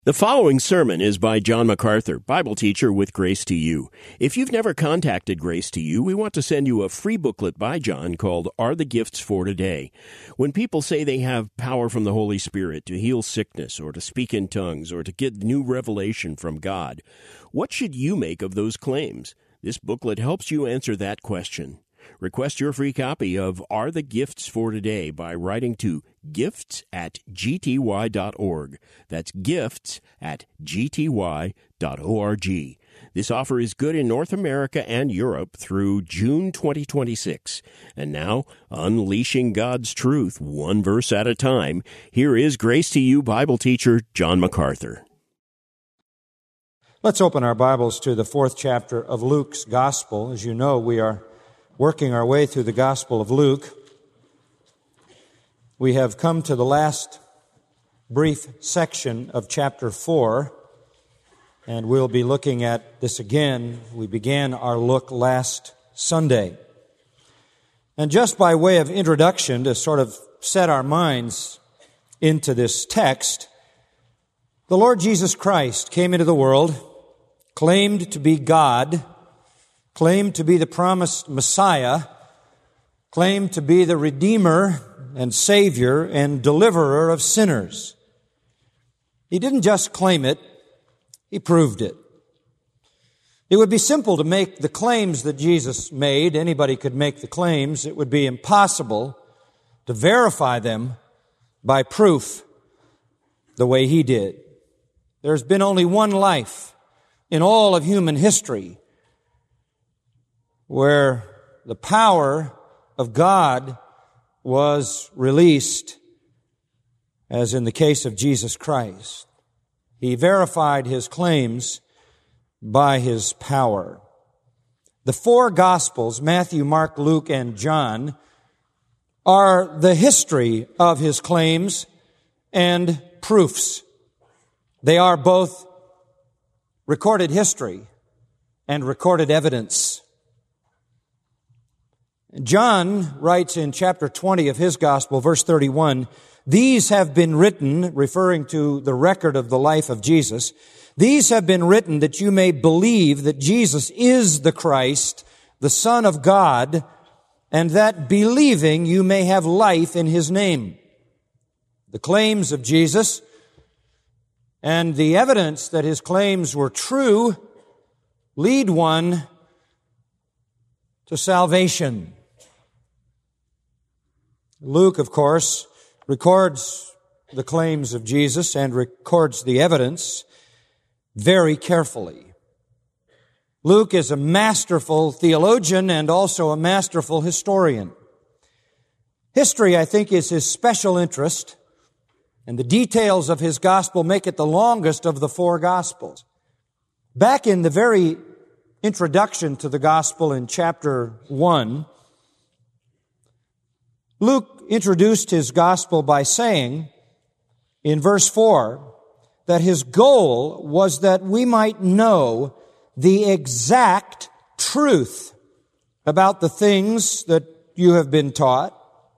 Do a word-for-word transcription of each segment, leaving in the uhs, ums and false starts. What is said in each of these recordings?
The following sermon is by John MacArthur, Bible teacher with Grace to You. If you've never contacted Grace to You, we want to send you a free booklet by John called Are the Gifts for Today? When people say they have power from the Holy Spirit to heal sickness or to speak in tongues or to get new revelation from God, what should you make of those claims? This booklet helps you answer that question. Request your free copy of Are the Gifts for Today by writing to gifts at g t y dot org. That's gifts at g t y dot org. This offer is good in North America and Europe through June twenty twenty-six. And now, unleashing God's truth one verse at a time, here is Grace to You Bible teacher John MacArthur. Let's open our Bibles to the fourth chapter of Luke's Gospel. As you know, we are working our way through the Gospel of Luke. We have come to the last brief section of chapter four, and we'll be looking at this again. We began our look last Sunday. And just by way of introduction, to sort of set our minds into this text, the Lord Jesus Christ came into the world, claimed to be God, claimed to be the promised Messiah, claimed to be the Redeemer and Savior and Deliverer of sinners. He didn't just claim it, He proved it. It would be simple to make the claims that Jesus made. Anybody could make the claims. It would be impossible to verify them by proof the way He did. There's been only one life in all of human history where the power of God was released, as in the case of Jesus Christ. He verified His claims by His power. The four Gospels, Matthew, Mark, Luke, and John, are the history of His claims and proofs. They are both recorded history and recorded evidence. John writes in chapter twenty of his gospel, verse thirty-one, "These have been written," referring to the record of the life of Jesus, "these have been written that you may believe that Jesus is the Christ, the Son of God, and that believing you may have life in His name." The claims of Jesus and the evidence that His claims were true lead one to salvation. Luke, of course, records the claims of Jesus and records the evidence very carefully. Luke is a masterful theologian and also a masterful historian. History, I think, is his special interest, and the details of his gospel make it the longest of the four gospels. Back in the very introduction to the gospel in chapter one, Luke introduced his gospel by saying in verse four that his goal was that we might know the exact truth about the things that you have been taught.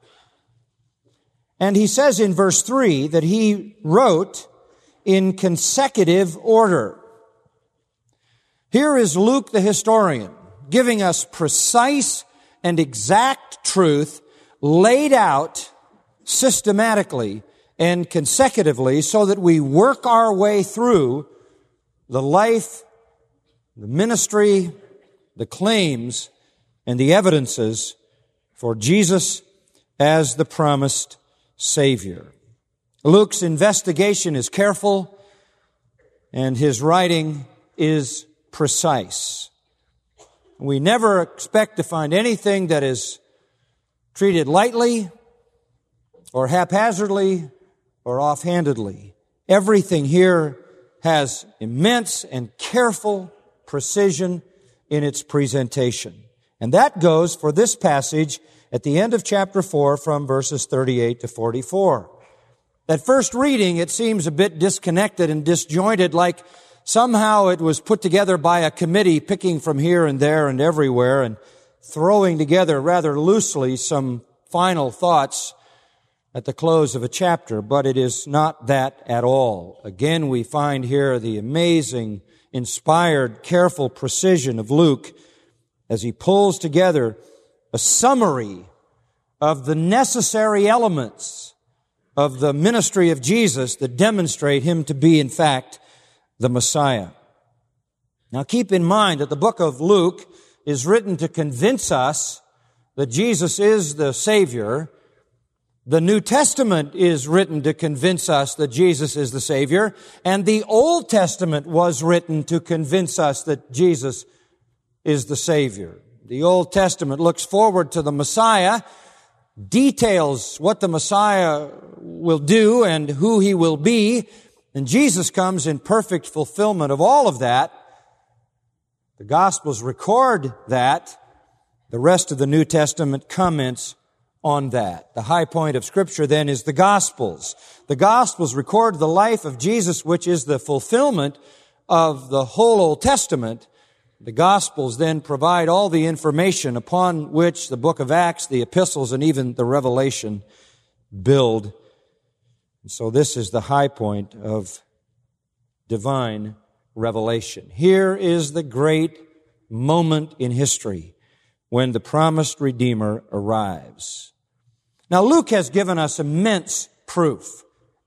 And he says in verse three that he wrote in consecutive order. Here is Luke the historian giving us precise and exact truth laid out systematically and consecutively so that we work our way through the life, the ministry, the claims, and the evidences for Jesus as the promised Savior. Luke's investigation is careful and his writing is precise. We never expect to find anything that is treated lightly or haphazardly or offhandedly. Everything here has immense and careful precision in its presentation. And that goes for this passage at the end of chapter four from verses thirty-eight to forty-four. At first reading, it seems a bit disconnected and disjointed, like somehow it was put together by a committee picking from here and there and everywhere and throwing together rather loosely some final thoughts at the close of a chapter, but it is not that at all. Again, we find here the amazing, inspired, careful precision of Luke as he pulls together a summary of the necessary elements of the ministry of Jesus that demonstrate him to be, in fact, the Messiah. Now, keep in mind that the book of Luke is written to convince us that Jesus is the Savior. The New Testament is written to convince us that Jesus is the Savior, and the Old Testament was written to convince us that Jesus is the Savior. The Old Testament looks forward to the Messiah, details what the Messiah will do and who he will be, and Jesus comes in perfect fulfillment of all of that. The Gospels record that. The rest of the New Testament comments on that. The high point of Scripture then is the Gospels. The Gospels record the life of Jesus, which is the fulfillment of the whole Old Testament. The Gospels then provide all the information upon which the book of Acts, the epistles, and even the Revelation build. And so this is the high point of divine revelation. Here is the great moment in history when the promised Redeemer arrives. Now, Luke has given us immense proof.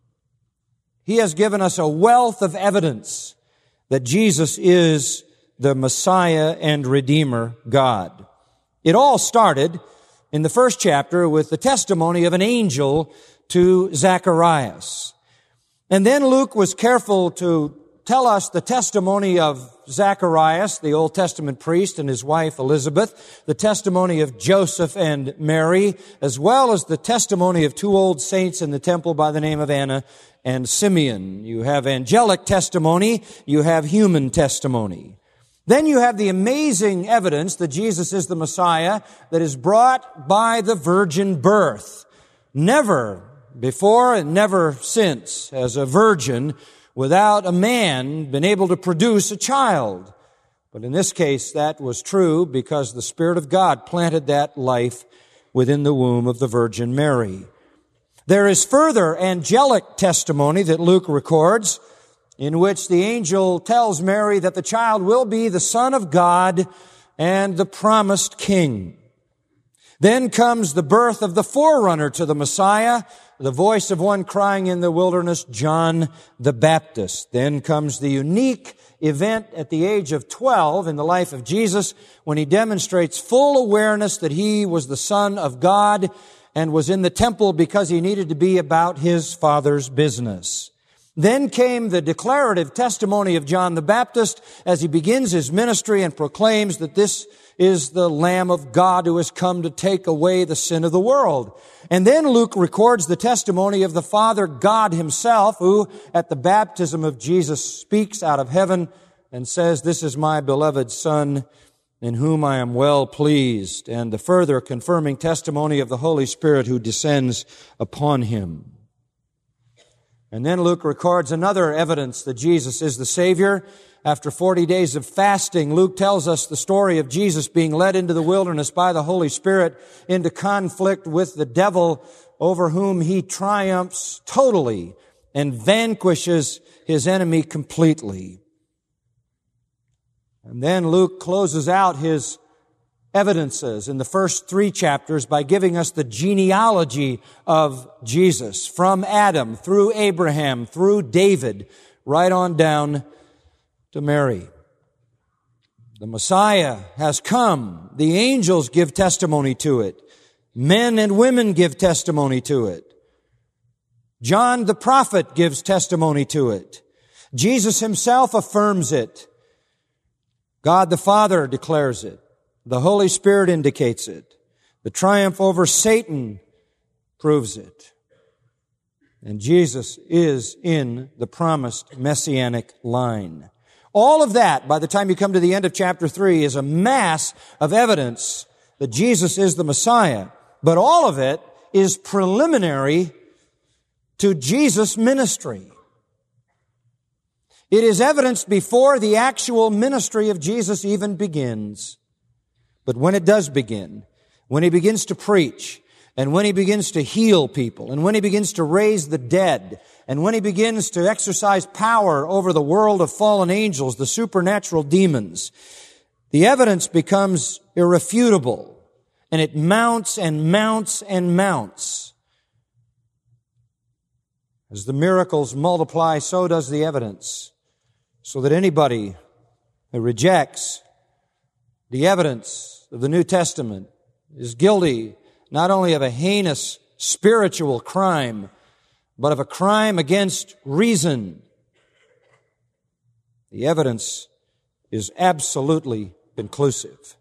He has given us a wealth of evidence that Jesus is the Messiah and Redeemer God. It all started in the first chapter with the testimony of an angel to Zacharias. And then Luke was careful to tell us the testimony of Zacharias, the Old Testament priest, and his wife Elizabeth, the testimony of Joseph and Mary, as well as the testimony of two old saints in the temple by the name of Anna and Simeon. You have angelic testimony, you have human testimony. Then you have the amazing evidence that Jesus is the Messiah that is brought by the virgin birth. Never before and never since has a virgin without a man been able to produce a child. But in this case, that was true because the Spirit of God planted that life within the womb of the Virgin Mary. There is further angelic testimony that Luke records, in which the angel tells Mary that the child will be the Son of God and the promised King. Then comes the birth of the forerunner to the Messiah, the voice of one crying in the wilderness, John the Baptist. Then comes the unique event at the age of twelve in the life of Jesus when he demonstrates full awareness that he was the Son of God and was in the temple because he needed to be about his Father's business. Then came the declarative testimony of John the Baptist as he begins his ministry and proclaims that this is the Lamb of God who has come to take away the sin of the world. And then Luke records the testimony of the Father God himself, who at the baptism of Jesus speaks out of heaven and says, "This is my beloved Son, in whom I am well pleased," and the further confirming testimony of the Holy Spirit who descends upon him. And then Luke records another evidence that Jesus is the Savior. After forty days of fasting, Luke tells us the story of Jesus being led into the wilderness by the Holy Spirit into conflict with the devil, over whom he triumphs totally and vanquishes his enemy completely. And then Luke closes out his evidences in the first three chapters by giving us the genealogy of Jesus from Adam through Abraham, through David, right on down to Mary. The Messiah has come. The angels give testimony to it. Men and women give testimony to it. John the prophet gives testimony to it. Jesus himself affirms it. God the Father declares it. The Holy Spirit indicates it. The triumph over Satan proves it. And Jesus is in the promised messianic line. All of that, by the time you come to the end of chapter three, is a mass of evidence that Jesus is the Messiah. But all of it is preliminary to Jesus' ministry. It is evidence before the actual ministry of Jesus even begins. But when it does begin, when he begins to preach, and when He begins to heal people, and when He begins to raise the dead, and when He begins to exercise power over the world of fallen angels, the supernatural demons, the evidence becomes irrefutable, and it mounts and mounts and mounts. As the miracles multiply, so does the evidence, so that anybody who rejects the evidence of the New Testament is guilty not only of a heinous spiritual crime, but of a crime against reason. The evidence is absolutely conclusive.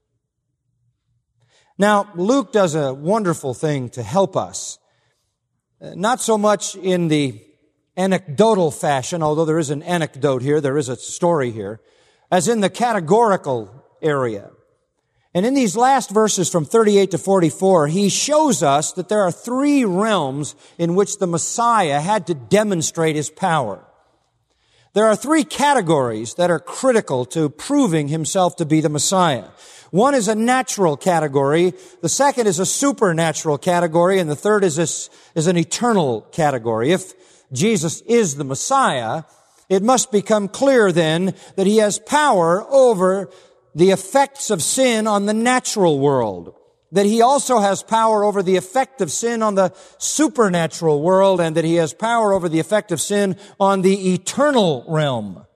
Now, Luke does a wonderful thing to help us. Not so much in the anecdotal fashion, although there is an anecdote here, there is a story here, as in the categorical area. And in these last verses from thirty-eight to forty-four, he shows us that there are three realms in which the Messiah had to demonstrate His power. There are three categories that are critical to proving Himself to be the Messiah. One is a natural category, the second is a supernatural category, and the third is, this, is an eternal category. If Jesus is the Messiah, it must become clear then that He has power over the effects of sin on the natural world, that He also has power over the effect of sin on the supernatural world, and that He has power over the effect of sin on the eternal realm.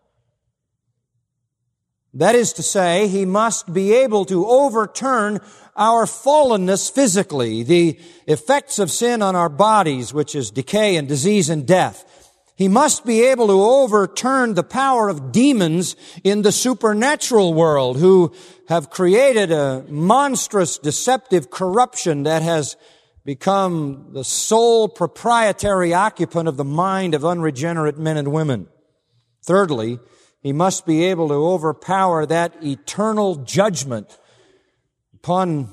That is to say, He must be able to overturn our fallenness physically, the effects of sin on our bodies, which is decay and disease and death. He must be able to overturn the power of demons in the supernatural world, who have created a monstrous, deceptive corruption that has become the sole proprietary occupant of the mind of unregenerate men and women. Thirdly, He must be able to overpower that eternal judgment upon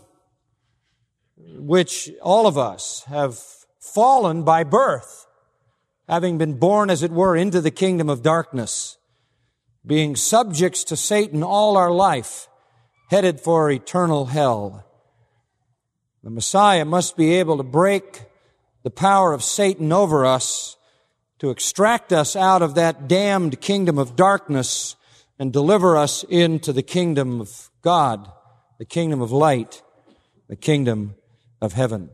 which all of us have fallen by birth, having been born, as it were, into the kingdom of darkness, being subjects to Satan all our life, headed for eternal hell. The Messiah must be able to break the power of Satan over us, to extract us out of that damned kingdom of darkness and deliver us into the kingdom of God, the kingdom of light, the kingdom of heaven.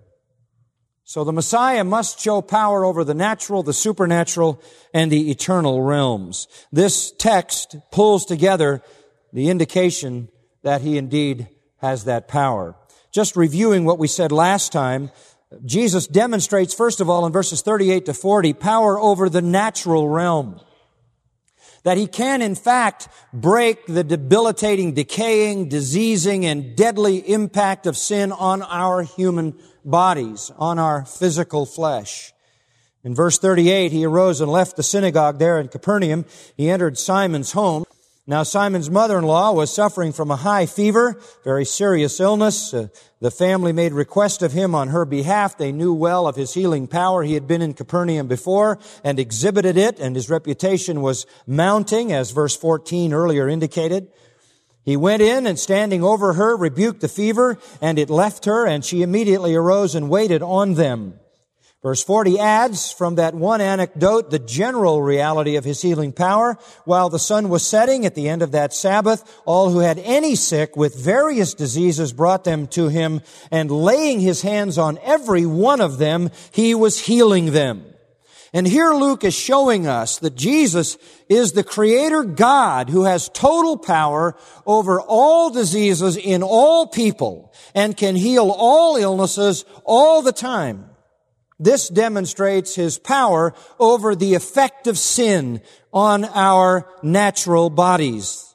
So the Messiah must show power over the natural, the supernatural, and the eternal realms. This text pulls together the indication that He indeed has that power. Just reviewing what we said last time, Jesus demonstrates, first of all, in verses thirty-eight to forty, power over the natural realm. That He can, in fact, break the debilitating, decaying, diseasing, and deadly impact of sin on our human bodies, on our physical flesh. In verse thirty-eight, He arose and left the synagogue there in Capernaum. He entered Simon's home. Now, Simon's mother-in-law was suffering from a high fever, very serious illness. Uh, the family made request of Him on her behalf. They knew well of His healing power. He had been in Capernaum before and exhibited it, and His reputation was mounting, as verse fourteen earlier indicated. He went in and, standing over her, rebuked the fever, and it left her, and she immediately arose and waited on them. Verse forty adds from that one anecdote the general reality of His healing power. While the sun was setting at the end of that Sabbath, all who had any sick with various diseases brought them to Him, and laying His hands on every one of them, He was healing them. And here Luke is showing us that Jesus is the Creator God who has total power over all diseases in all people and can heal all illnesses all the time. This demonstrates His power over the effect of sin on our natural bodies.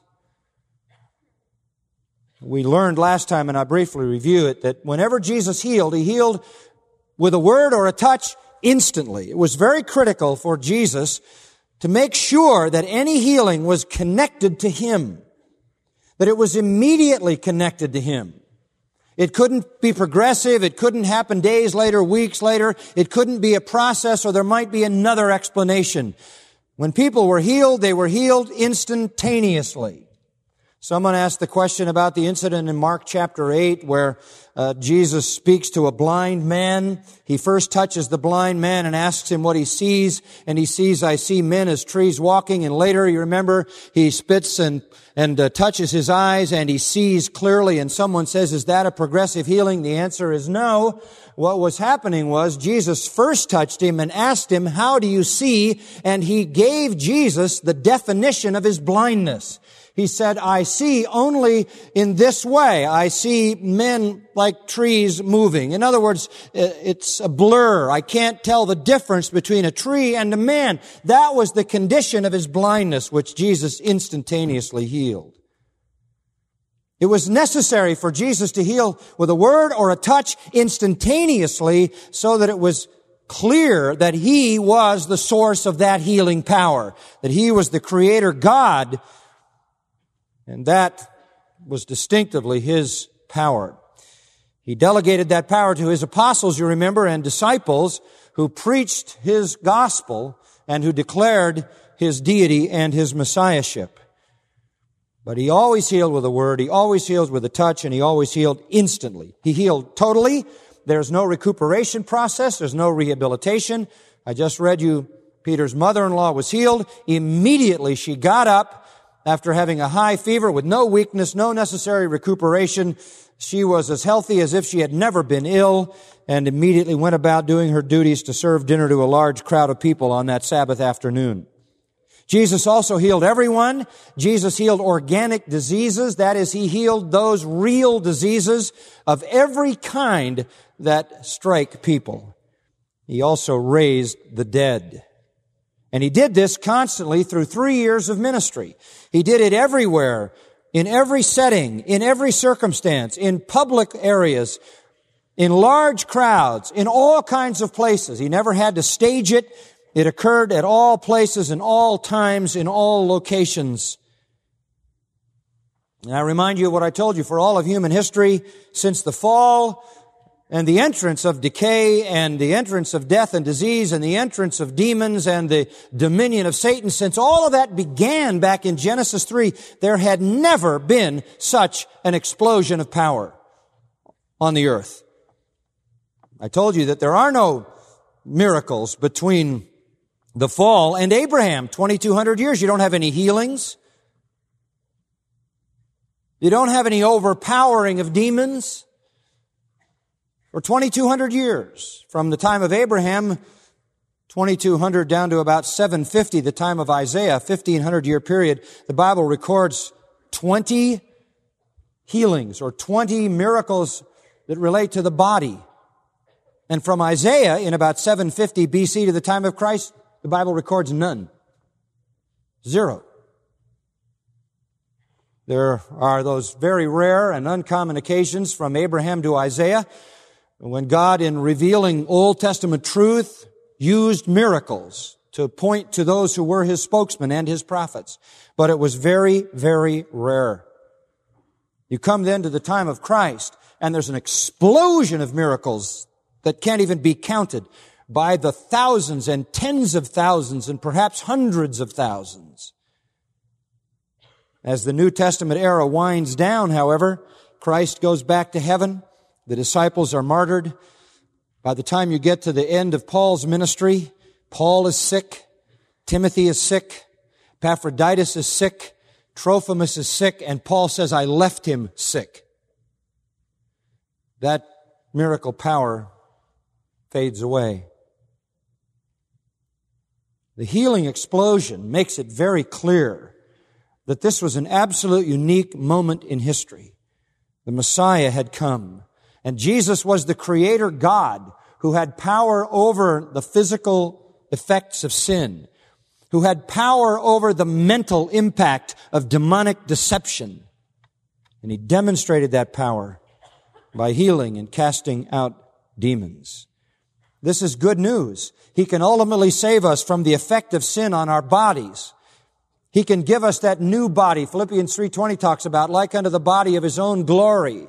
We learned last time, and I briefly review it, that whenever Jesus healed, He healed with a word or a touch instantly. It was very critical for Jesus to make sure that any healing was connected to Him, that it was immediately connected to Him. It couldn't be progressive. It couldn't happen days later, weeks later. It couldn't be a process, or there might be another explanation. When people were healed, they were healed instantaneously. Someone asked the question about the incident in Mark chapter eight where uh, Jesus speaks to a blind man. He first touches the blind man and asks him what he sees. And he sees, I see men as trees walking. And later, you remember, he spits and, and uh, touches his eyes and he sees clearly. And someone says, is that a progressive healing? The answer is no. What was happening was Jesus first touched him and asked him, how do you see? And he gave Jesus the definition of his blindness. He said, I see only in this way. I see men like trees moving. In other words, it's a blur. I can't tell the difference between a tree and a man. That was the condition of his blindness, which Jesus instantaneously healed. It was necessary for Jesus to heal with a word or a touch instantaneously so that it was clear that He was the source of that healing power, that He was the Creator God. And that was distinctively His power. He delegated that power to His apostles, you remember, and disciples who preached His gospel and who declared His deity and His messiahship. But He always healed with a word, He always healed with a touch, and He always healed instantly. He healed totally. There's no recuperation process. There's no rehabilitation. I just read you, Peter's mother-in-law was healed. Immediately she got up. After having a high fever with no weakness, no necessary recuperation, she was as healthy as if she had never been ill and immediately went about doing her duties to serve dinner to a large crowd of people on that Sabbath afternoon. Jesus also healed everyone. Jesus healed organic diseases. That is, He healed those real diseases of every kind that strike people. He also raised the dead. And He did this constantly through three years of ministry. He did it everywhere, in every setting, in every circumstance, in public areas, in large crowds, in all kinds of places. He never had to stage it. It occurred at all places, in all times, in all locations. And I remind you of what I told you, for all of human history, since the fall and the entrance of decay and the entrance of death and disease and the entrance of demons and the dominion of Satan, since all of that began back in Genesis three, there had never been such an explosion of power on the earth. I told you that there are no miracles between the fall and Abraham, twenty-two hundred years. You don't have any healings. You don't have any overpowering of demons. For twenty-two hundred years, from the time of Abraham, twenty-two hundred down to about seven fifty, the time of Isaiah, fifteen hundred year period, the Bible records twenty healings or twenty miracles that relate to the body. And from Isaiah, in about seven fifty B C to the time of Christ, the Bible records none. Zero. There are those very rare and uncommon occasions from Abraham to Isaiah when God, in revealing Old Testament truth, used miracles to point to those who were His spokesmen and His prophets. But it was very, very rare. You come then to the time of Christ, and there's an explosion of miracles that can't even be counted by the thousands and tens of thousands and perhaps hundreds of thousands. As the New Testament era winds down, however, Christ goes back to heaven. The disciples are martyred. By the time you get to the end of Paul's ministry, Paul is sick, Timothy is sick, Epaphroditus is sick, Trophimus is sick, and Paul says, I left him sick. That miracle power fades away. The healing explosion makes it very clear that this was an absolute unique moment in history. The Messiah had come. And Jesus was the Creator God who had power over the physical effects of sin, who had power over the mental impact of demonic deception. And He demonstrated that power by healing and casting out demons. This is good news. He can ultimately save us from the effect of sin on our bodies. He can give us that new body. Philippians three twenty talks about, like unto the body of His own glory.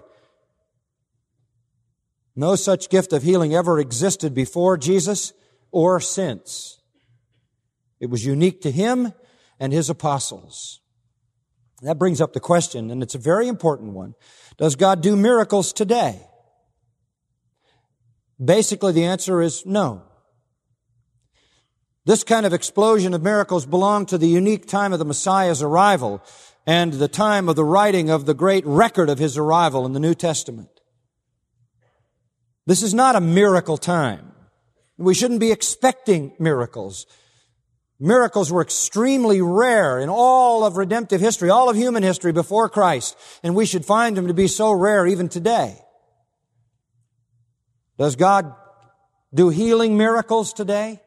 No such gift of healing ever existed before Jesus or since. It was unique to Him and His apostles. That brings up the question, and it's a very important one. Does God do miracles today? Basically, the answer is no. This kind of explosion of miracles belonged to the unique time of the Messiah's arrival and the time of the writing of the great record of his arrival in the New Testament. This is not a miracle time. We shouldn't be expecting miracles. Miracles were extremely rare in all of redemptive history, all of human history before Christ, and we should find them to be so rare even today. Does God do healing miracles today?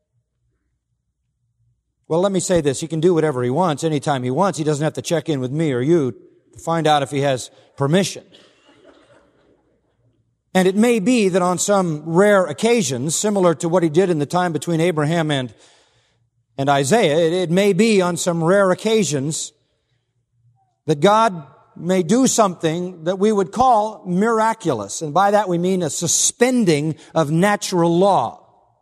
Well, let me say this. He can do whatever He wants anytime He wants. He doesn't have to check in with me or you to find out if He has permission. And it may be that on some rare occasions, similar to what He did in the time between Abraham and, and Isaiah, it, it may be on some rare occasions that God may do something that we would call miraculous. And by that we mean a suspending of natural law.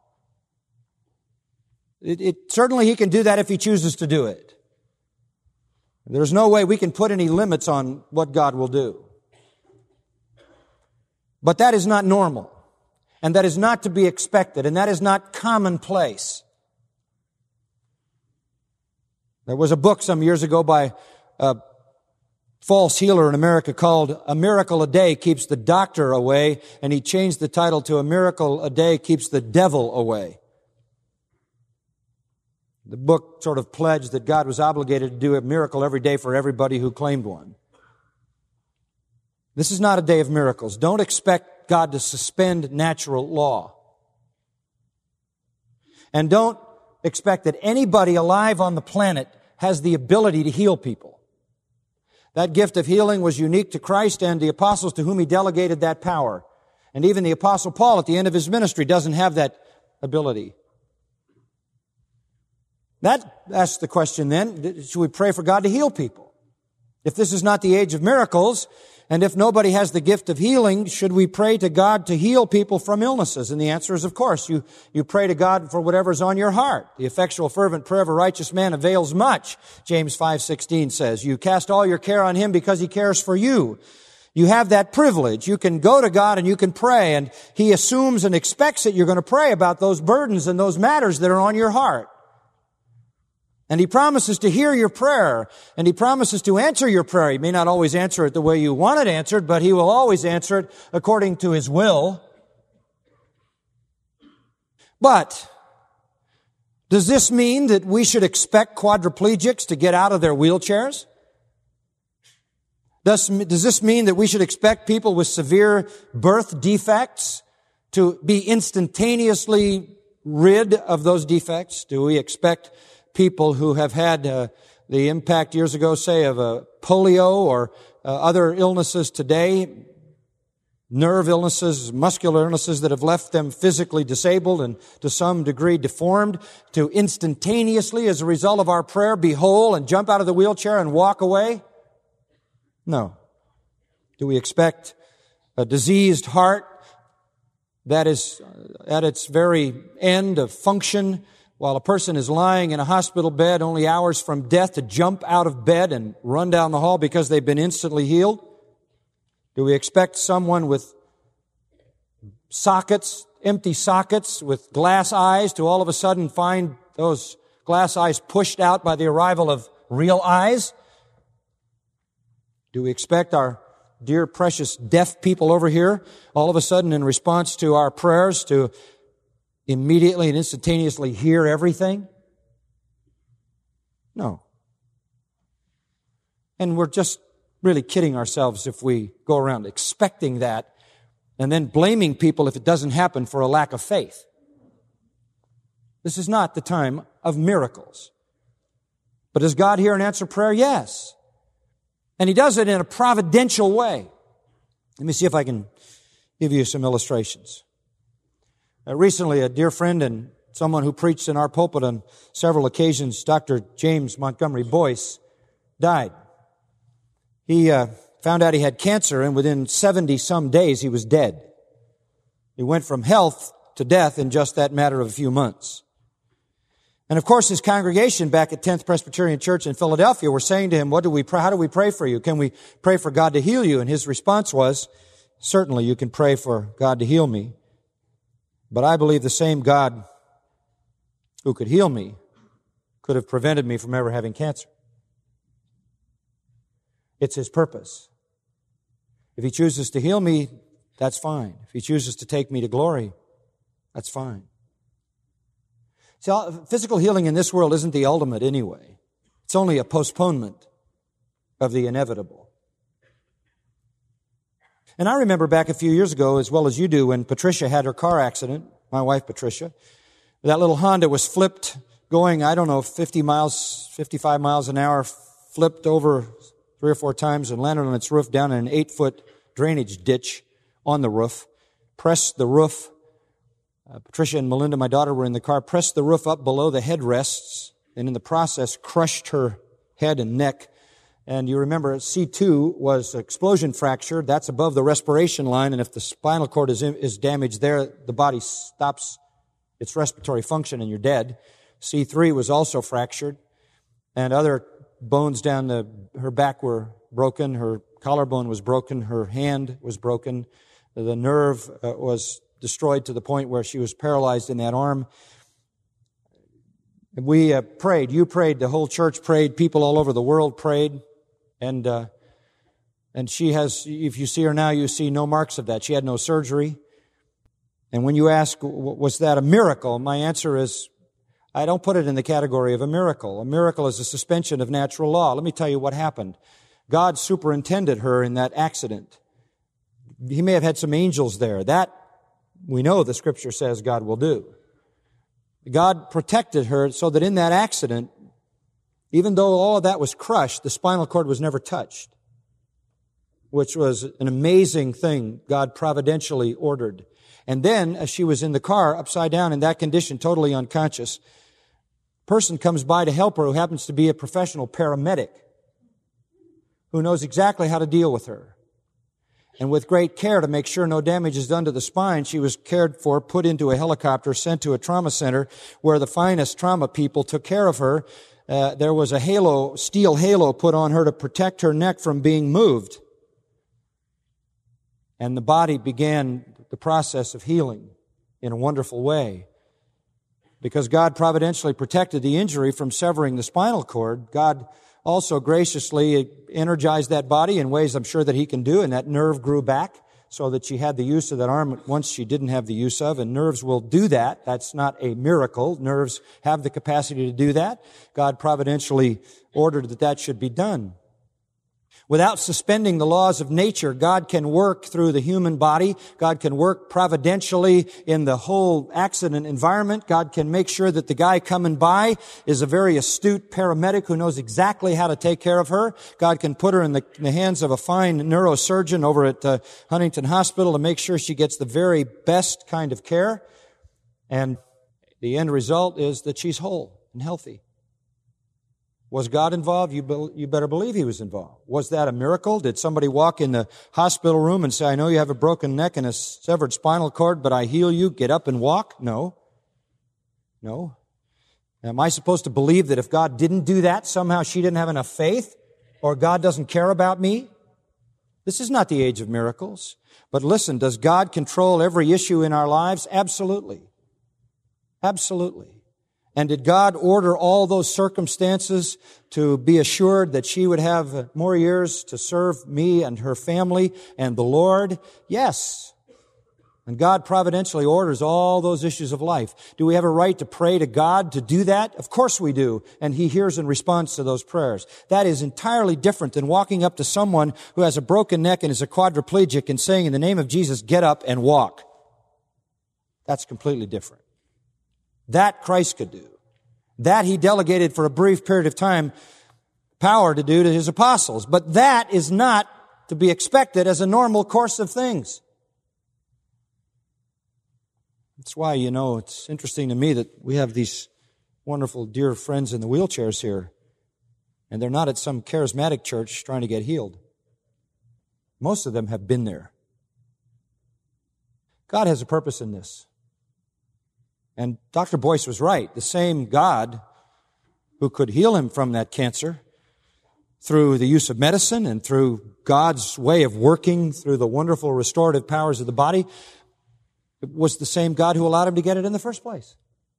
It, it, certainly He can do that if He chooses to do it. There's no way we can put any limits on what God will do. But that is not normal. And that is not to be expected. And that is not commonplace. There was a book some years ago by a false healer in America called A Miracle a Day Keeps the Doctor Away. And he changed the title to A Miracle a Day Keeps the Devil Away. The book sort of pledged that God was obligated to do a miracle every day for everybody who claimed one. This is not a day of miracles. Don't expect God to suspend natural law. And don't expect that anybody alive on the planet has the ability to heal people. That gift of healing was unique to Christ and the apostles to whom He delegated that power. And even the Apostle Paul at the end of his ministry doesn't have that ability. That asks the question then, should we pray for God to heal people? If this is not the age of miracles, and if nobody has the gift of healing, should we pray to God to heal people from illnesses? And the answer is, of course, you, you pray to God for whatever's on your heart. The effectual fervent prayer of a righteous man avails much, James five sixteen says. You cast all your care on Him because He cares for you. You have that privilege. You can go to God and you can pray, and He assumes and expects that you're going to pray about those burdens and those matters that are on your heart. And He promises to hear your prayer, and He promises to answer your prayer. He may not always answer it the way you want it answered, but He will always answer it according to His will. But does this mean that we should expect quadriplegics to get out of their wheelchairs? Does, does this mean that we should expect people with severe birth defects to be instantaneously rid of those defects? Do we expect people who have had uh, the impact years ago, say, of uh, polio or uh, other illnesses today, nerve illnesses, muscular illnesses that have left them physically disabled and to some degree deformed, to instantaneously, as a result of our prayer, be whole and jump out of the wheelchair and walk away? No. Do we expect a diseased heart that is at its very end of function, while a person is lying in a hospital bed only hours from death, to jump out of bed and run down the hall because they've been instantly healed? Do we expect someone with sockets, empty sockets, with glass eyes to all of a sudden find those glass eyes pushed out by the arrival of real eyes? Do we expect our dear precious deaf people over here all of a sudden, in response to our prayers, to immediately and instantaneously hear everything? No. And we're just really kidding ourselves if we go around expecting that and then blaming people if it doesn't happen for a lack of faith. This is not the time of miracles. But does God hear and answer prayer? Yes. And He does it in a providential way. Let me see if I can give you some illustrations. Uh, recently, a dear friend and someone who preached in our pulpit on several occasions, Doctor James Montgomery Boyce, died. He uh, found out he had cancer, and within seventy-some days, he was dead. He went from health to death in just that matter of a few months. And of course, his congregation back at tenth Presbyterian Church in Philadelphia were saying to him, "What do we pray? How do we pray for you? Can we pray for God to heal you?" And his response was, "Certainly, you can pray for God to heal me. But I believe the same God who could heal me could have prevented me from ever having cancer. It's His purpose. If He chooses to heal me, that's fine. If He chooses to take me to glory, that's fine. See, physical healing in this world isn't the ultimate anyway. It's only a postponement of the inevitable. And I remember back a few years ago, as well as you do, when Patricia had her car accident, my wife Patricia. That little Honda was flipped, going, I don't know, fifty miles, fifty-five miles an hour, flipped over three or four times and landed on its roof down in an eight-foot drainage ditch on the roof, pressed the roof. Uh, Patricia and Melinda, my daughter, were in the car, pressed the roof up below the headrests, and in the process crushed her head and neck. And you remember C two was explosion fracture. That's above the respiration line, and if the spinal cord is, is damaged there, the body stops its respiratory function and you're dead. C three was also fractured, and other bones down the, her back were broken. Her collarbone was broken. Her hand was broken. The nerve uh, was destroyed to the point where she was paralyzed in that arm. We uh, prayed. You prayed. The whole church prayed. People all over the world prayed. And uh, and she has, if you see her now, you see no marks of that. She had no surgery. And when you ask, was that a miracle? My answer is, I don't put it in the category of a miracle. A miracle is a suspension of natural law. Let me tell you what happened. God superintended her in that accident. He may have had some angels there. That, we know the Scripture says God will do. God protected her so that in that accident, even though all of that was crushed, the spinal cord was never touched, which was an amazing thing God providentially ordered. And then, as she was in the car, upside down in that condition, totally unconscious, a person comes by to help her who happens to be a professional paramedic who knows exactly how to deal with her. And with great care to make sure no damage is done to the spine, she was cared for, put into a helicopter, sent to a trauma center where the finest trauma people took care of her. Uh, there was a halo, steel halo put on her to protect her neck from being moved. And the body began the process of healing in a wonderful way. Because God providentially protected the injury from severing the spinal cord, God also graciously energized that body in ways I'm sure that He can do, and that nerve grew back so that she had the use of that arm once she didn't have the use of, and nerves will do that. That's not a miracle. Nerves have the capacity to do that. God providentially ordered that that should be done. Without suspending the laws of nature, God can work through the human body. God can work providentially in the whole accident environment. God can make sure that the guy coming by is a very astute paramedic who knows exactly how to take care of her. God can put her in the, in the hands of a fine neurosurgeon over at uh, Huntington Hospital to make sure she gets the very best kind of care. And the end result is that she's whole and healthy. Was God involved? You, be, you better believe He was involved. Was that a miracle? Did somebody walk in the hospital room and say, I know you have a broken neck and a severed spinal cord, but I heal you. Get up and walk? No. No. Am I supposed to believe that if God didn't do that, somehow she didn't have enough faith? Or God doesn't care about me? This is not the age of miracles. But listen, does God control every issue in our lives? Absolutely. Absolutely. And did God order all those circumstances to be assured that she would have more years to serve me and her family and the Lord? Yes. And God providentially orders all those issues of life. Do we have a right to pray to God to do that? Of course we do. And He hears and responds to those prayers. That is entirely different than walking up to someone who has a broken neck and is a quadriplegic and saying, in the name of Jesus, get up and walk. That's completely different. That Christ could do. That He delegated for a brief period of time power to do to His apostles. But that is not to be expected as a normal course of things. That's why, you know, it's interesting to me that we have these wonderful dear friends in the wheelchairs here, and they're not at some charismatic church trying to get healed. Most of them have been there. God has a purpose in this. And Doctor Boyce was right. The same God who could heal him from that cancer through the use of medicine and through God's way of working through the wonderful restorative powers of the body, It was the same God who allowed him to get it in the first place.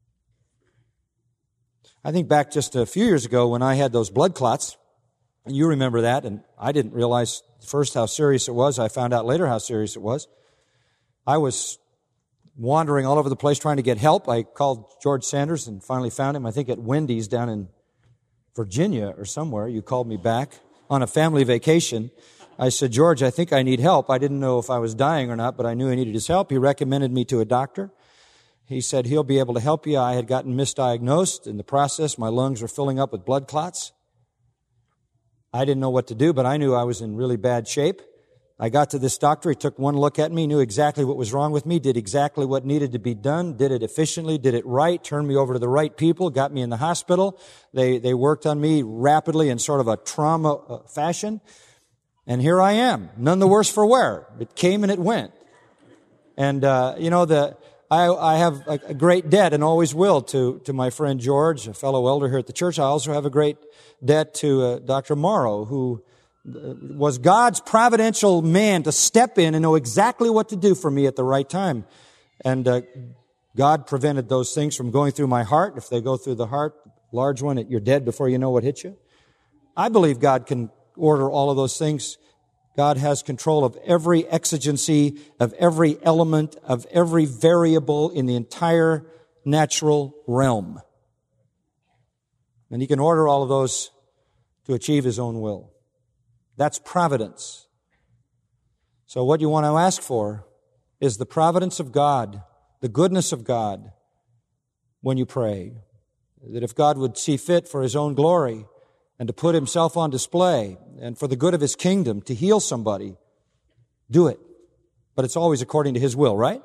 I think back just a few years ago when I had those blood clots, and you remember that, and I didn't realize first how serious it was. I found out later how serious it was. I was wandering all over the place trying to get help. I called George Sanders and finally found him, I think at Wendy's down in Virginia or somewhere. You called me back on a family vacation. I said, George, I think I need help. I didn't know if I was dying or not, but I knew I needed his help. He recommended me to a doctor. He said, he'll be able to help you. I had gotten misdiagnosed. In the process, my lungs were filling up with blood clots. I didn't know what to do, but I knew I was in really bad shape. I got to this doctor. He took one look at me, knew exactly what was wrong with me, did exactly what needed to be done, did it efficiently, did it right, turned me over to the right people, got me in the hospital. They, they worked on me rapidly in sort of a trauma fashion. And here I am, none the worse for wear. It came and it went. And, uh, you know, the, I, I have a, a great debt and always will to, to my friend George, a fellow elder here at the church. I also have a great debt to uh, Doctor Morrow, who was God's providential man to step in and know exactly what to do for me at the right time. And uh, God prevented those things from going through my heart. If they go through the heart, large one, you're dead before you know what hit you. I believe God can order all of those things. God has control of every exigency, of every element, of every variable in the entire natural realm. And He can order all of those to achieve His own will. That's providence. So what you want to ask for is the providence of God, the goodness of God when you pray. That if God would see fit for His own glory and to put Himself on display and for the good of His kingdom to heal somebody, do it. But it's always according to His will, right?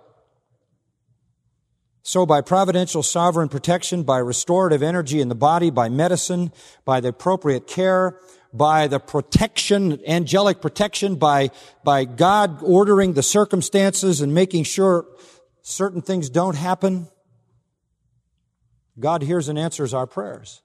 So by providential sovereign protection, by restorative energy in the body, by medicine, by the appropriate care, by the protection, angelic protection, by, by God ordering the circumstances and making sure certain things don't happen, God hears and answers our prayers.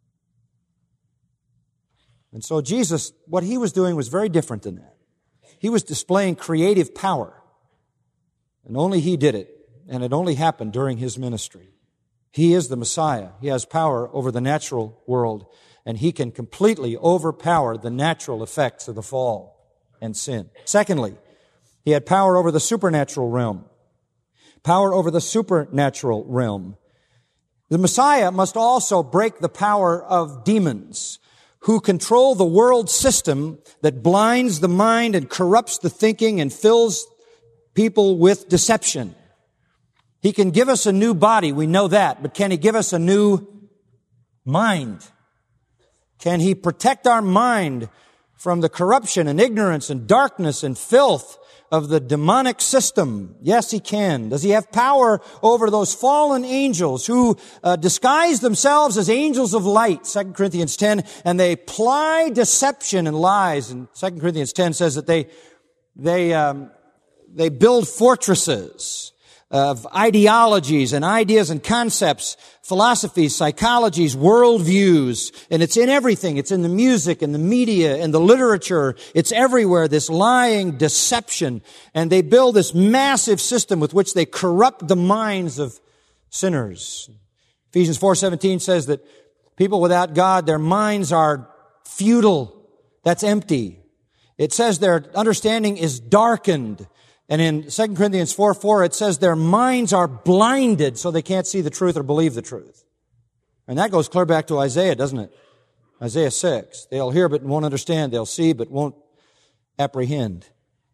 And so Jesus, what He was doing was very different than that. He was displaying creative power. And only He did it. And it only happened during His ministry. He is the Messiah. He has power over the natural world. And He can completely overpower the natural effects of the fall and sin. Secondly, He had power over the supernatural realm. Power over the supernatural realm. The Messiah must also break the power of demons who control the world system that blinds the mind and corrupts the thinking and fills people with deception. He can give us a new body, we know that, but can He give us a new mind? Can He protect our mind from the corruption and ignorance and darkness and filth of the demonic system? Yes, He can. Does He have power over those fallen angels who uh, disguise themselves as angels of light? Second Corinthians ten, and they ply deception and lies. And Second Corinthians ten says that they they um, they build fortresses of ideologies and ideas and concepts, philosophies, psychologies, worldviews, and it's in everything. It's in the music and the media and the literature. It's everywhere, this lying deception. And they build this massive system with which they corrupt the minds of sinners. Ephesians four seventeen says that people without God, their minds are futile. That's empty. It says their understanding is darkened. And in Second Corinthians four four, it says their minds are blinded so they can't see the truth or believe the truth. And that goes clear back to Isaiah, doesn't it? Isaiah six. They'll hear but won't understand. They'll see but won't apprehend.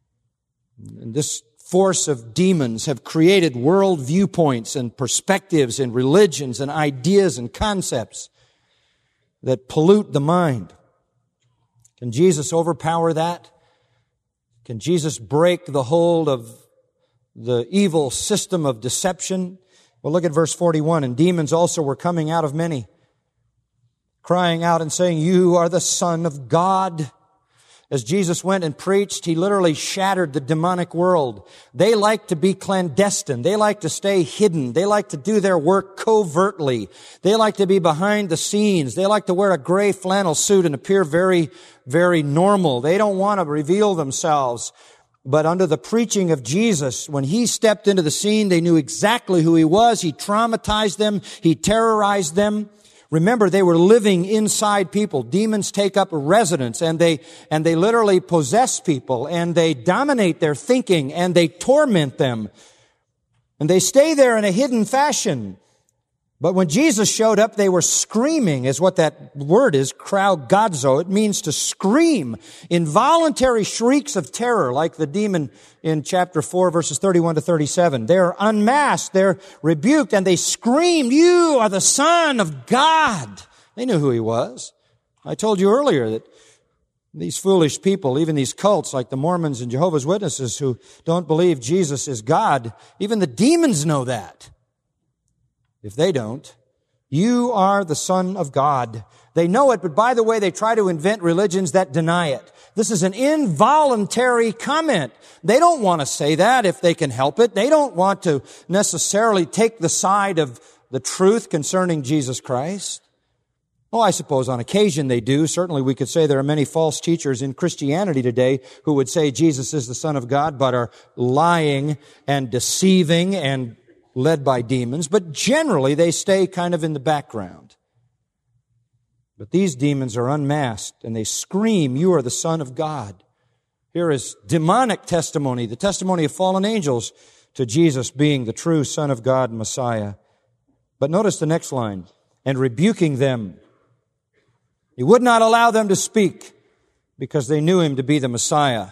And this force of demons have created world viewpoints and perspectives and religions and ideas and concepts that pollute the mind. Can Jesus overpower that? Can Jesus break the hold of the evil system of deception? Well, look at verse forty-one. And demons also were coming out of many, crying out and saying, "You are the Son of God." As Jesus went and preached, He literally shattered the demonic world. They like to be clandestine. They like to stay hidden. They like to do their work covertly. They like to be behind the scenes. They like to wear a gray flannel suit and appear very, very normal. They don't want to reveal themselves. But under the preaching of Jesus, when He stepped into the scene, they knew exactly who He was. He traumatized them. He terrorized them. Remember, they were living inside people. Demons take up residence, and they, and they literally possess people, and they dominate their thinking, and they torment them. And they stay there in a hidden fashion. But when Jesus showed up, they were screaming, is what that word is, kraugadzo. It means to scream, involuntary shrieks of terror, like the demon in chapter four, verses thirty-one to thirty-seven. They're unmasked, they're rebuked, and they screamed, "You are the Son of God." They knew who He was. I told you earlier that these foolish people, even these cults like the Mormons and Jehovah's Witnesses who don't believe Jesus is God, even the demons know that. If they don't, you are the Son of God. They know it, but by the way, they try to invent religions that deny it. This is an involuntary comment. They don't want to say that if they can help it. They don't want to necessarily take the side of the truth concerning Jesus Christ. Oh, I suppose on occasion they do. Certainly we could say there are many false teachers in Christianity today who would say Jesus is the Son of God, but are lying and deceiving and led by demons, but generally they stay kind of in the background. But these demons are unmasked and they scream, "You are the Son of God." Here is demonic testimony, the testimony of fallen angels to Jesus being the true Son of God, Messiah. But notice the next line, "and rebuking them." He would not allow them to speak because they knew Him to be the Messiah.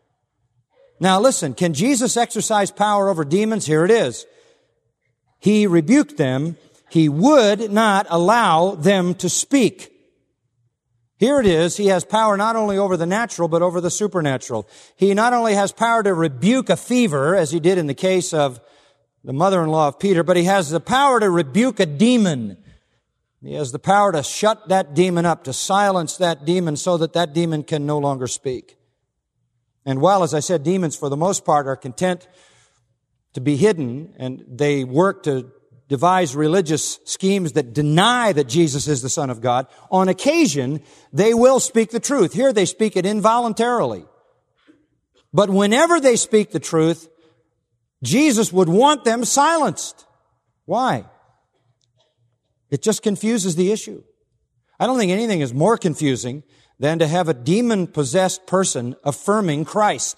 Now listen, can Jesus exercise power over demons? Here it is. He rebuked them. He would not allow them to speak. Here it is. He has power not only over the natural, but over the supernatural. He not only has power to rebuke a fever, as He did in the case of the mother-in-law of Peter, but He has the power to rebuke a demon. He has the power to shut that demon up, to silence that demon so that that demon can no longer speak. And while, as I said, demons for the most part are content to be hidden, and they work to devise religious schemes that deny that Jesus is the Son of God, on occasion, they will speak the truth. Here they speak it involuntarily. But whenever they speak the truth, Jesus would want them silenced. Why? It just confuses the issue. I don't think anything is more confusing than to have a demon-possessed person affirming Christ.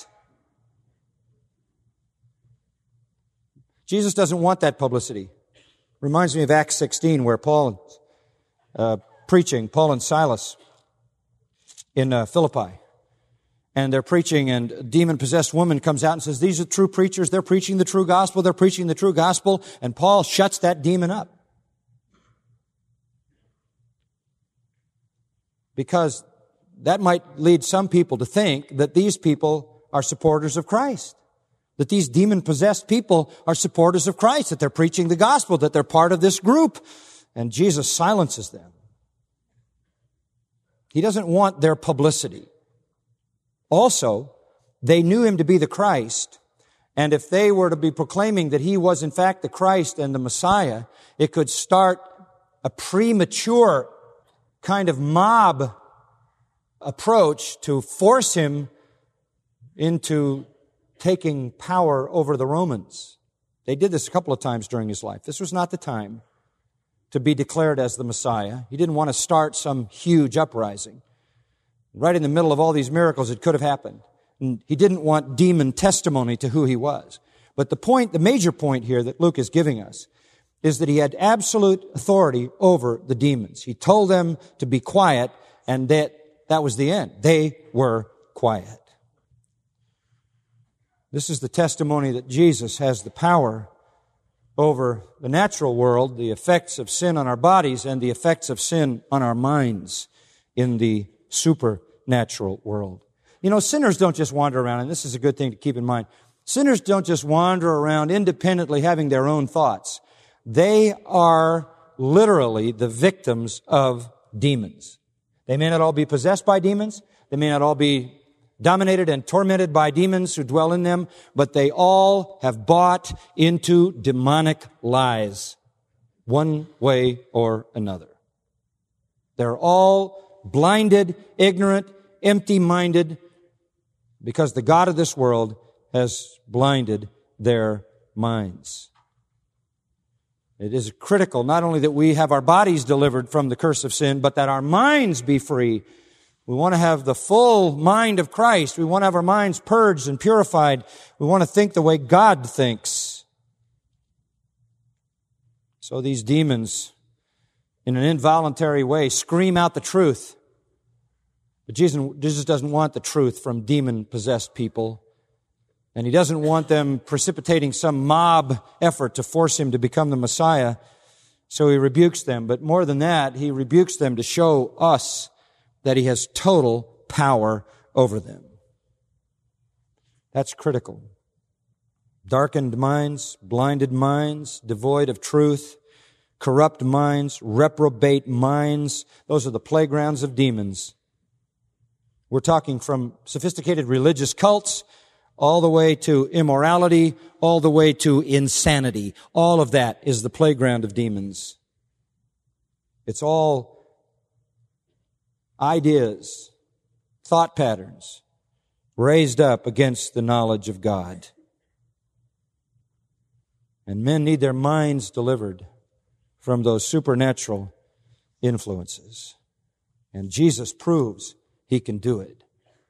Jesus doesn't want that publicity. Reminds me of Acts sixteen, where Paul, uh, preaching, Paul and Silas in uh, Philippi. And they're preaching, and a demon-possessed woman comes out and says, "These are true preachers. They're preaching the true gospel. They're preaching the true gospel." And Paul shuts that demon up. Because that might lead some people to think that these people are supporters of Christ. That these demon-possessed people are supporters of Christ, that they're preaching the gospel, that they're part of this group. And Jesus silences them. He doesn't want their publicity. Also, they knew Him to be the Christ. And if they were to be proclaiming that He was in fact the Christ and the Messiah, it could start a premature kind of mob approach to force Him into taking power over the Romans. They did this a couple of times during His life. This was not the time to be declared as the Messiah. He didn't want to start some huge uprising. Right in the middle of all these miracles, it could have happened. And He didn't want demon testimony to who He was. But the point, the major point here that Luke is giving us is that He had absolute authority over the demons. He told them to be quiet, and that that was the end. They were quiet. This is the testimony that Jesus has the power over the natural world, the effects of sin on our bodies, and the effects of sin on our minds in the supernatural world. You know, sinners don't just wander around, and this is a good thing to keep in mind. Sinners don't just wander around independently having their own thoughts. They are literally the victims of demons. They may not all be possessed by demons. They may not all be dominated and tormented by demons who dwell in them, but they all have bought into demonic lies, one way or another. They're all blinded, ignorant, empty-minded, because the god of this world has blinded their minds. It is critical not only that we have our bodies delivered from the curse of sin, but that our minds be free. We want to have the full mind of Christ. We want to have our minds purged and purified. We want to think the way God thinks. So these demons, in an involuntary way, scream out the truth. But Jesus, Jesus doesn't want the truth from demon-possessed people. And He doesn't want them precipitating some mob effort to force Him to become the Messiah. So He rebukes them. But more than that, He rebukes them to show us that He has total power over them. That's critical. Darkened minds, blinded minds, devoid of truth, corrupt minds, reprobate minds. Those are the playgrounds of demons. We're talking from sophisticated religious cults all the way to immorality, all the way to insanity. All of that is the playground of demons. It's all ideas, thought patterns raised up against the knowledge of God. And men need their minds delivered from those supernatural influences. And Jesus proves He can do it.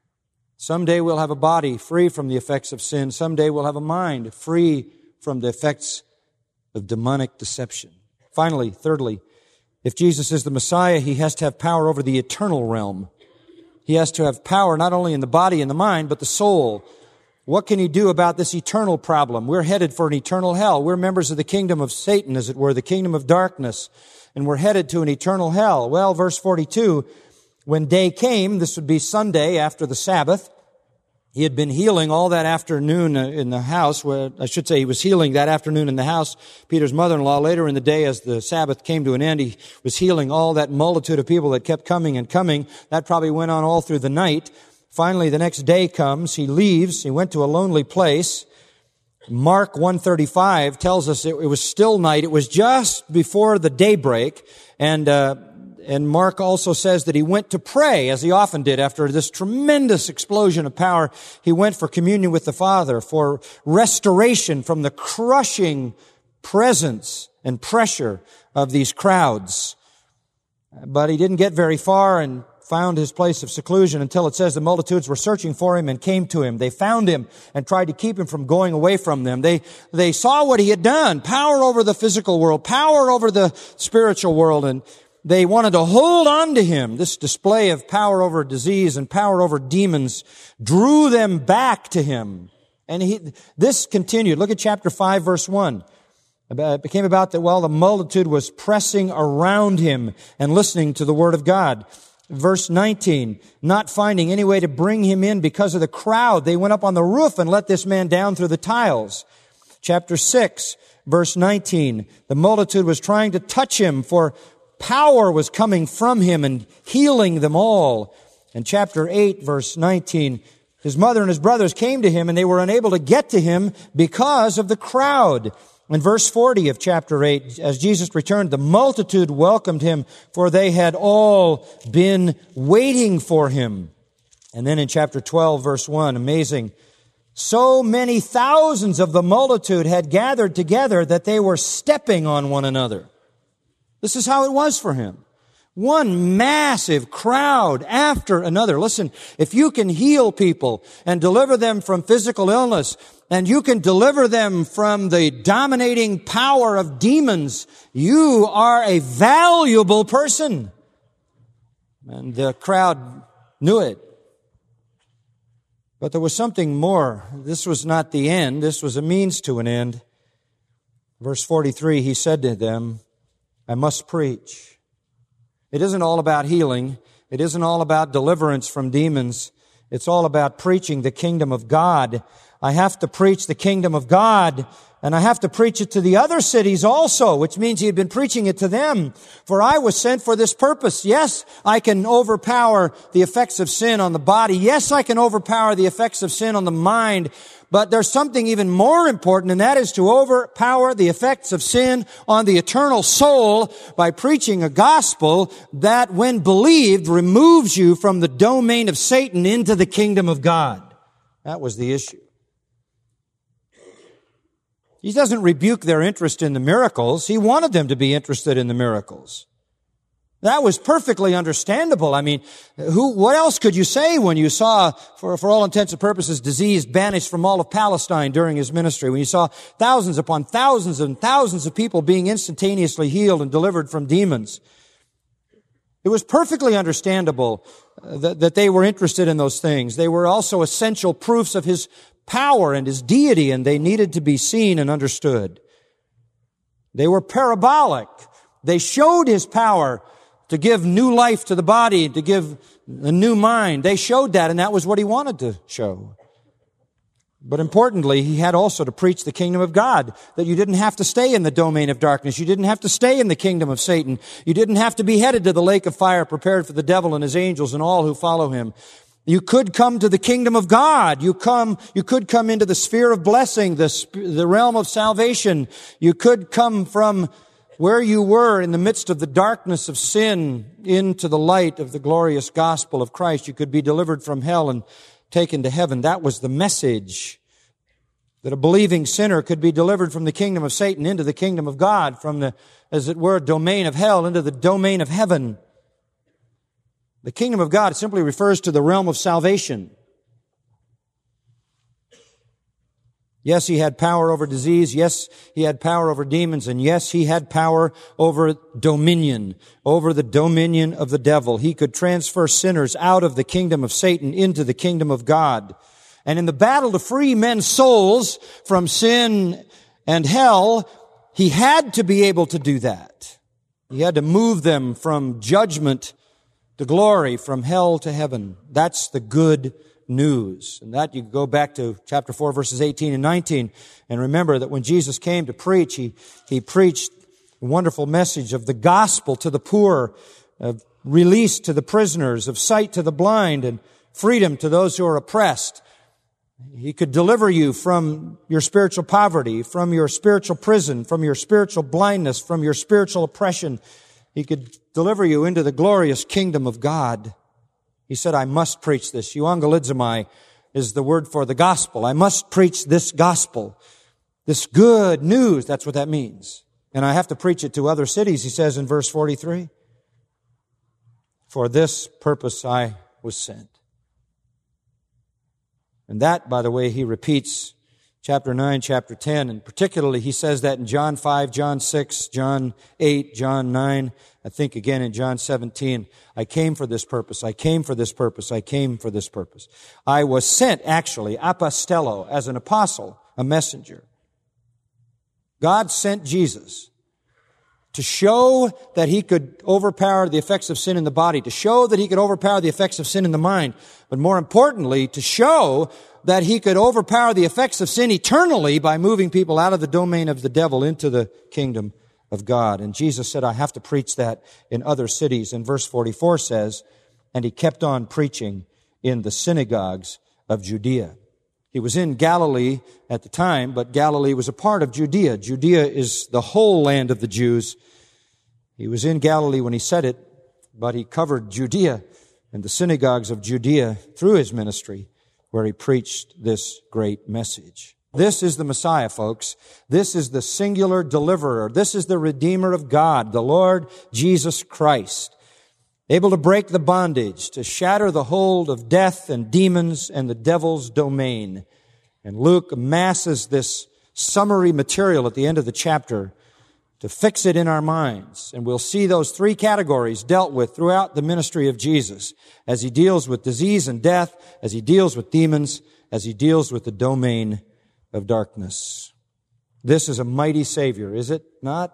Someday we'll have a body free from the effects of sin. Someday we'll have a mind free from the effects of demonic deception. Finally, thirdly, if Jesus is the Messiah, He has to have power over the eternal realm. He has to have power not only in the body and the mind, but the soul. What can He do about this eternal problem? We're headed for an eternal hell. We're members of the kingdom of Satan, as it were, the kingdom of darkness, and we're headed to an eternal hell. Well, verse forty-two, when day came, this would be Sunday after the Sabbath, He had been healing all that afternoon in the house, where I should say He was healing that afternoon in the house. Peter's mother-in-law, later in the day as the Sabbath came to an end, He was healing all that multitude of people that kept coming and coming. That probably went on all through the night. Finally, the next day comes. He leaves. He went to a lonely place. Mark one thirty-five tells us it, it was still night. It was just before the daybreak. And, uh, And Mark also says that He went to pray, as He often did after this tremendous explosion of power. He went for communion with the Father, for restoration from the crushing presence and pressure of these crowds. But He didn't get very far and found His place of seclusion until it says the multitudes were searching for Him and came to Him. They found Him and tried to keep Him from going away from them. They, they saw what He had done, power over the physical world, power over the spiritual world, and they wanted to hold on to Him. This display of power over disease and power over demons drew them back to Him. And he, this continued. Look at chapter five, verse one. It became about that while the multitude was pressing around Him and listening to the Word of God. Verse nineteen, not finding any way to bring Him in because of the crowd, they went up on the roof and let this man down through the tiles. Chapter six, verse nineteen, the multitude was trying to touch Him, for power was coming from Him and healing them all. And chapter eight, verse nineteen, His mother and His brothers came to Him and they were unable to get to Him because of the crowd. In verse forty of chapter eight, as Jesus returned, the multitude welcomed Him, for they had all been waiting for Him. And then in chapter twelve, verse one, amazing, so many thousands of the multitude had gathered together that they were stepping on one another. This is how it was for Him. One massive crowd after another. Listen, if you can heal people and deliver them from physical illness, and you can deliver them from the dominating power of demons, you are a valuable person. And the crowd knew it. But there was something more. This was not the end. This was a means to an end. Verse forty-three, He said to them, I must preach. It isn't all about healing. It isn't all about deliverance from demons. It's all about preaching the kingdom of God. I have to preach the kingdom of God, and I have to preach it to the other cities also, which means He had been preaching it to them. For I was sent for this purpose. Yes, I can overpower the effects of sin on the body. Yes, I can overpower the effects of sin on the mind. But there's something even more important, and that is to overpower the effects of sin on the eternal soul by preaching a gospel that, when believed, removes you from the domain of Satan into the kingdom of God. That was the issue. He doesn't rebuke their interest in the miracles. He wanted them to be interested in the miracles. That was perfectly understandable. I mean, who, what else could you say when you saw, for, for all intents and purposes, disease banished from all of Palestine during his ministry, when you saw thousands upon thousands and thousands of people being instantaneously healed and delivered from demons? It was perfectly understandable that, that they were interested in those things. They were also essential proofs of his power and his deity, and they needed to be seen and understood. They were parabolic. They showed his power to give new life to the body, to give a new mind. They showed that, and that was what he wanted to show. But importantly, he had also to preach the kingdom of God, that you didn't have to stay in the domain of darkness. You didn't have to stay in the kingdom of Satan. You didn't have to be headed to the lake of fire prepared for the devil and his angels and all who follow him. You could come to the kingdom of God. You come, you could come into the sphere of blessing, the, the realm of salvation. You could come from where you were in the midst of the darkness of sin into the light of the glorious gospel of Christ. You could be delivered from hell and taken to heaven. That was the message, that a believing sinner could be delivered from the kingdom of Satan into the kingdom of God, from the, as it were, domain of hell into the domain of heaven. The kingdom of God simply refers to the realm of salvation. Yes, he had power over disease. Yes, he had power over demons. And yes, he had power over dominion, over the dominion of the devil. He could transfer sinners out of the kingdom of Satan into the kingdom of God. And in the battle to free men's souls from sin and hell, he had to be able to do that. He had to move them from judgment to glory, from hell to heaven. That's the good news. And that you go back to chapter four, verses eighteen and nineteen, and remember that when Jesus came to preach, he, he preached a wonderful message of the gospel to the poor, of release to the prisoners, of sight to the blind, and freedom to those who are oppressed. He could deliver you from your spiritual poverty, from your spiritual prison, from your spiritual blindness, from your spiritual oppression. He could deliver you into the glorious kingdom of God. He said, I must preach this. Euangelizomai is the word for the gospel. I must preach this gospel, this good news. That's what that means. And I have to preach it to other cities, he says in verse forty-three. For this purpose I was sent. And that, by the way, he repeats chapter nine, chapter ten, and particularly he says that in John five, John six, John eight, John nine, I think again in John seventeen. I came for this purpose, I came for this purpose, I came for this purpose. I was sent, actually, apostello, as an apostle, a messenger. God sent Jesus to show that he could overpower the effects of sin in the body, to show that he could overpower the effects of sin in the mind, but more importantly, to show that he could overpower the effects of sin eternally by moving people out of the domain of the devil into the kingdom of God. And Jesus said, I have to preach that in other cities. And verse forty-four says, and he kept on preaching in the synagogues of Judea. He was in Galilee at the time, but Galilee was a part of Judea. Judea is the whole land of the Jews. He was in Galilee when he said it, but he covered Judea and the synagogues of Judea through his ministry, where he preached this great message. This is the Messiah, folks. This is the singular deliverer. This is the Redeemer of God, the Lord Jesus Christ, able to break the bondage, to shatter the hold of death and demons and the devil's domain. And Luke amasses this summary material at the end of the chapter to fix it in our minds. And we'll see those three categories dealt with throughout the ministry of Jesus, as he deals with disease and death, as he deals with demons, as he deals with the domain of darkness. This is a mighty Savior, is it not?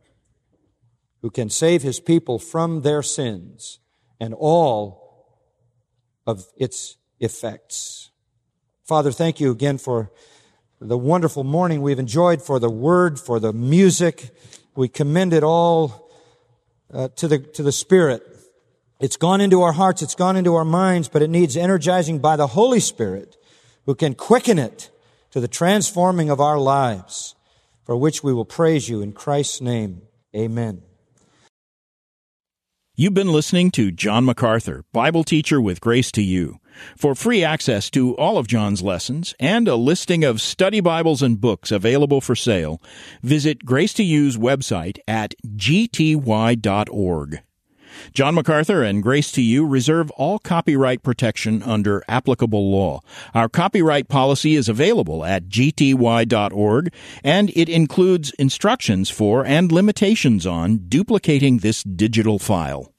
Who can save his people from their sins and all of its effects. Father, thank you again for the wonderful morning we've enjoyed, for the word, for the music. We commend it all uh, to the to the Spirit. It's gone into our hearts, it's gone into our minds, but it needs energizing by the Holy Spirit, who can quicken it to the transforming of our lives, for which we will praise you in Christ's name. Amen. You've been listening to John MacArthur, Bible teacher with Grace to You. For free access to all of John's lessons and a listing of study Bibles and books available for sale, visit Grace to You's website at g t y dot org. John MacArthur and Grace to You reserve all copyright protection under applicable law. Our copyright policy is available at g t y dot org, and it includes instructions for and limitations on duplicating this digital file.